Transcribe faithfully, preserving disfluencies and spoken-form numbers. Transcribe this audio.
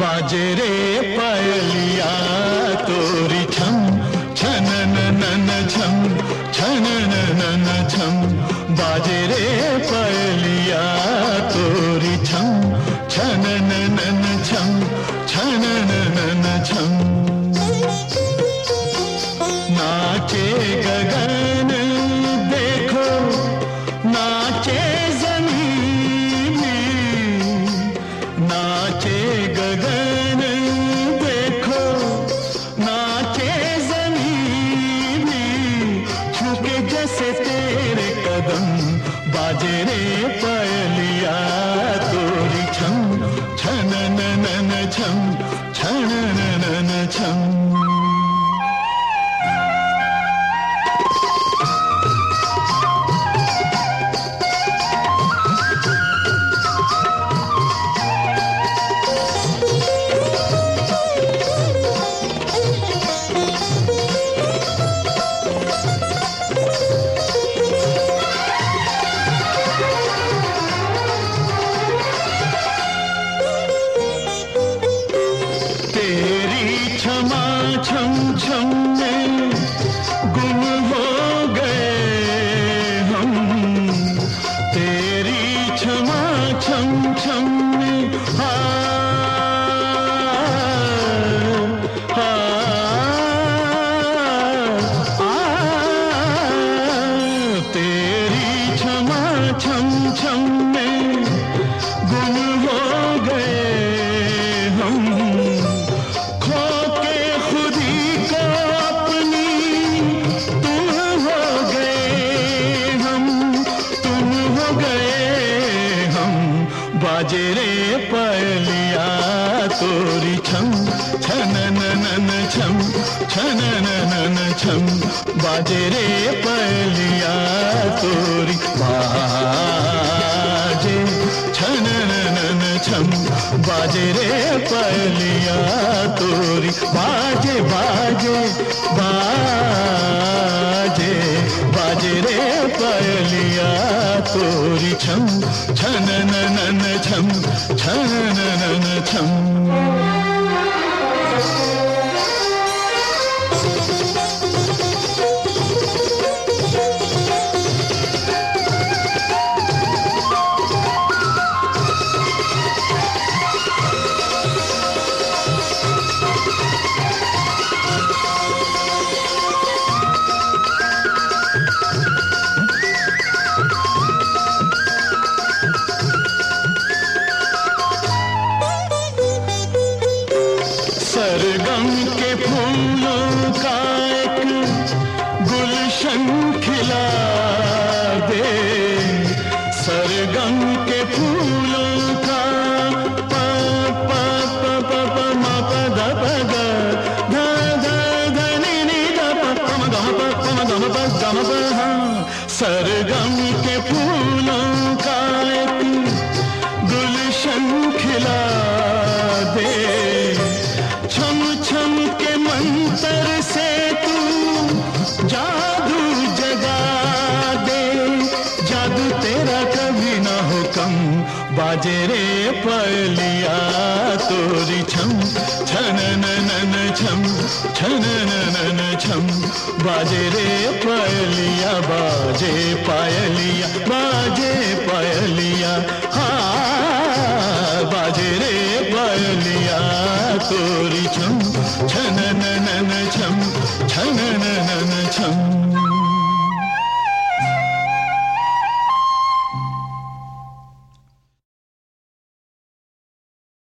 बाजे रे पायलिया तोरी छम छनन नन छम छनन नन छम बाजे रे पायलिया तोरी छम छनन नन छम छनन नन छम नाचे गगन देखो नाचे जमीन नाचे गगन देखो नाचे जमीन छुके जैसे तेरे कदम बाजे रे पायलिया तोरी छम छनन नन छम छनन नन छम छम छम में गुम हो गए हम तेरी क्षमा छम छम में हाँ हाँ तेरी क्षमा छम छम में गुम हो गए हम बाजे रे पायलिया तोरी छम छनन नन छम छनन नन छम बाजे रे पायलिया तोरी बाजे छनन नन छम बाजे रे पायलिया तोरी बाजे बाजे बाजे बाजे रे पायलिया तोरी छम छनन नन छम छनन नन छम सरगम के फूलों का एक गुलशन खिला दे सरगम के फूलों का प प प प प म प द प ग ध ध ध नि नि ध प प म ग म प प म ग म प ग म प हाँ सरगम के फूलों का एक गुलशन खिला दे छम छम के मंतर से तू जादू जगा दे जादू तेरा कभी ना हो कम बाजे रे पायलिया तोरी छम छनन नन छम छनन नन छम बाजे रे पायलिया बाजे पायलिया बाजे पायलिया हाँ बाजे रे पायलिया तोरी छम छनन नन छम छनन नन छम